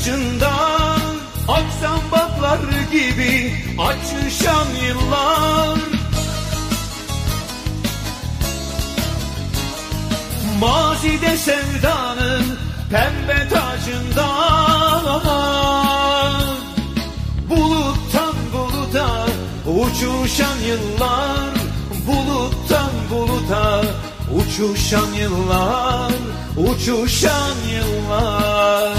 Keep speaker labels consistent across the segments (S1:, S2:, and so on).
S1: kılıcında akzambaklar gibi açışan yıllar. Mazide sevdanın pembe tacında buluttan buluta uçuşan yıllar. Buluttan buluta uçuşan yıllar. Uçuşan yıllar.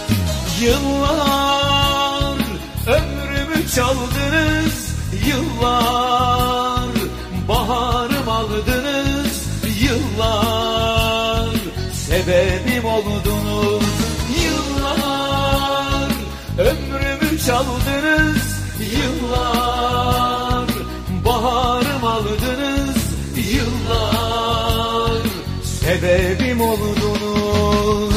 S1: Yıllar ömrümü çaldınız. Yıllar baharım aldınız. Yıllar sebebim oldunuz. Yıllar ömrümü çaldınız. Yıllar baharım aldınız. Yıllar sebebim oldunuz.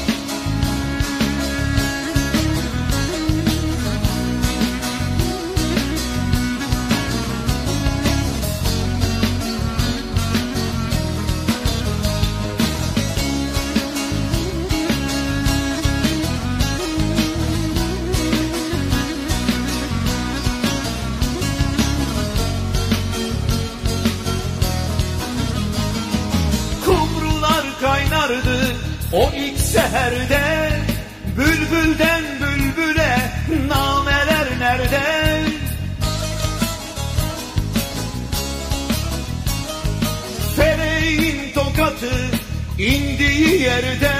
S1: Kaynardı o ilk seherde, bülbülden bülbüle nameler nerede? Feleğin tokatı indiği yerde,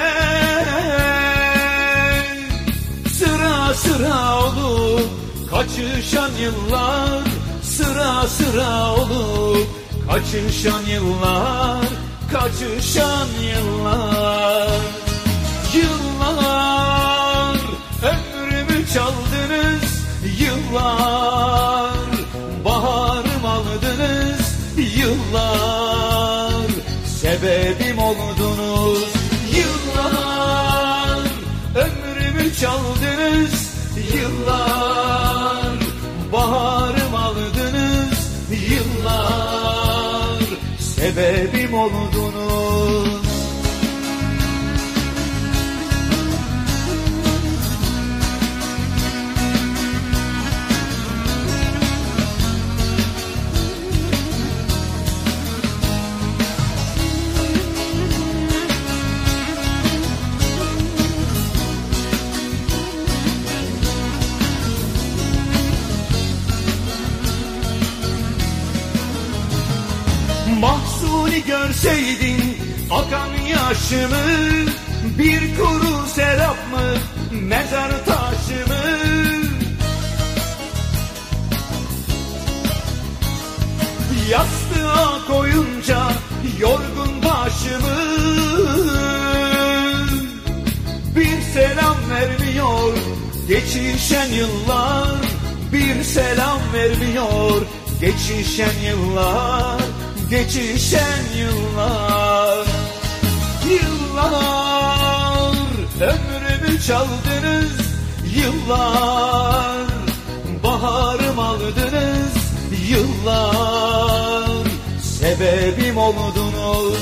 S1: sıra sıra olup kaçışan yıllar. Sıra sıra olup kaçışan yıllar. Kaçışan yıllar. Yıllar ömrümü çaldınız. Yıllar baharım aldınız. Yıllar sebebim oldunuz. Yıllar ömrümü çaldınız. Yıllar baharım aldınız. Yıllar sebebim oldunuz. Mahzuni görseydin akan yaşımı, bir kuru serap mı mezar taşımı? Yastığa koyunca yorgun başımı, bir selam vermiyor geçişen yıllar. Bir selam vermiyor geçişen yıllar. Geçişen yıllar. Yıllar ömrümü çaldınız. Yıllar baharım aldınız. Yıllar sebebim oldunuz.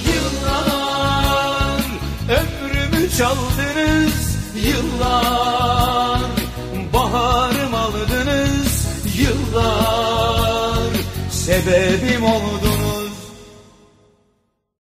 S1: Yıllar ömrümü çaldınız. Yıllar baharım aldınız. Yıllar sebebim oldunuz.